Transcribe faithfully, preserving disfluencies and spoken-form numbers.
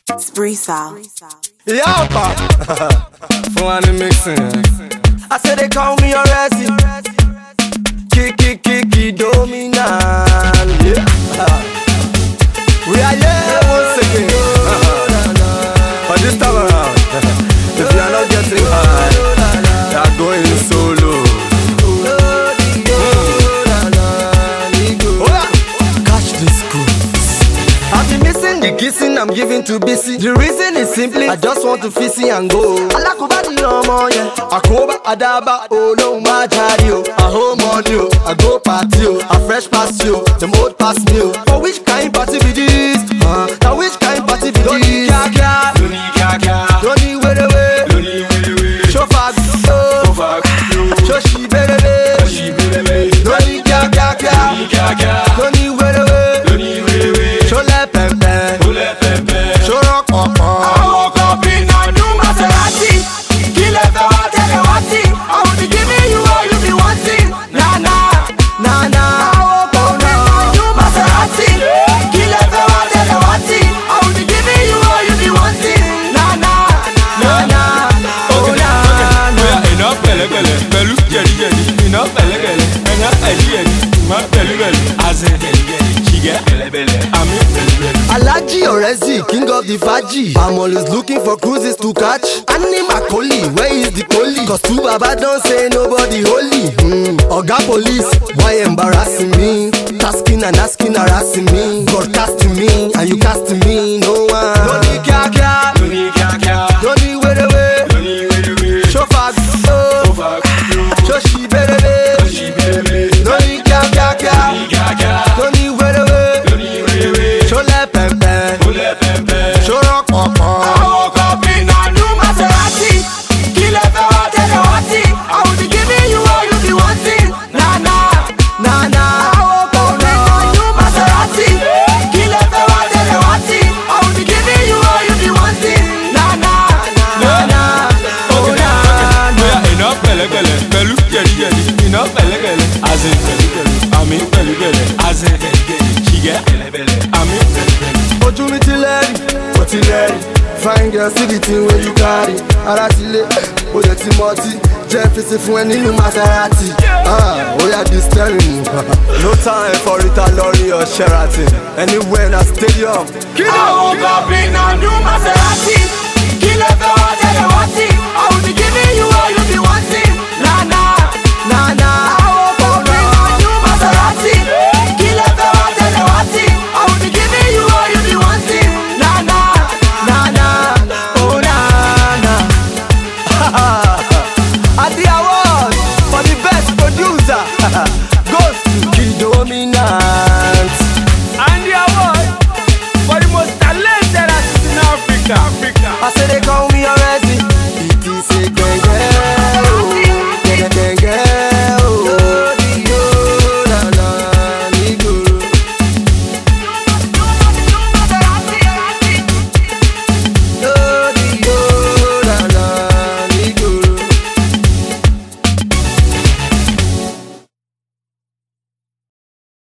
Spree Sound. Yapa! Fun and mixing. I say they call me a Resi. Kiki Kiki Dominant. Yeah. We are here once again. But this time around, if you are not getting high, you are going solo. Catch this cruise. I've been missing the kissing I'm giving to B C. The reason is simply I just want to fizzy and go. Alakoba di omo yeah. Akoba adaba oh no my daddy oh. A home audio, I go party oh. A fresh pass you, the mode pass me oh. For which kind party be this? Uh, now which kind party be this? Don't need kaka, don't need kaka, don't need wait away, don't need wait away. Show fag, show fag, show she better be, she better be. Don't need kaka, don't need kaka, don't need wait away, don't need wait away. Show le pepe, show le pepe, show rock up. I woke up in a new Maserati. Kill it for what I want it. I will be giving you all you be wanting. Nah nah, Nah nah, I woke up in a new Maserati. Kill it for what I want it. I will be giving you all you be wanting. Nah nah, nah nah, oh nah nah. Enough pele pele, pelu jeri jeri. Enough pele pele, enough edi edi. Ma pelu pelu, aze pelu pelu. Chige pele pele, ami pelu pelu. Alaji Orezi, king of the Faji. I'm always looking for cruises to catch. Annie Macaulay, where is the police? Cause two baba don't say nobody holy. Mm. Oga police, why embarrassing me? Tasking and asking, harassing me. Broadcasting me, and you casting me, no one. Don't need kaka, Don't need kaka, don't need wait away. don't need wait away. Show fag, oh, Fuck show she better be. she baby. Don't need kaka, Kaka, don't need wait away. don't need wait away. Show le pepe, Ule pepe. show rock up. I woke up in a new Maserati. Kill it for what I want it. I will be giving you all you be wanting. Nah nah. Nah nah, I woke up in a new Maserati. Kill it for what I want it. I will be giving you all you be wanting. Nah nah, nah nah, oh nah nah. Oya enough pele pele, pelu jeri jeri. Enough pele pele, aze pelu pelu. Ami pelu pelu, aze pelu pelu. Chige pele pele, ami pelu pelu. Ojú mi ti lẹ́rì, ó ti lẹ́rì. Fine girl see the thing wey you carry. Ara ti lé, ó dẹ̀ ti mọtí. Jẹ́ fèsì fún ẹ nínú Maserati. Ah, ó yá di steering. No time for Rita Lori or Sheraton. Anywhere na stadium. I woke up in a new Maserati. Kill it for what I want it. I will be giving you all you be wanting. Nah nah. Nah nah, I woke up in a new Maserati. Kill it for what I want it. I will be giving you all you be wanting. Nah nah. nah nah, oh nah nah. At the award for the best producer goes to Kid Dominant. And the award for the most talented artist in Africa. Africa. I say they call me a Resi.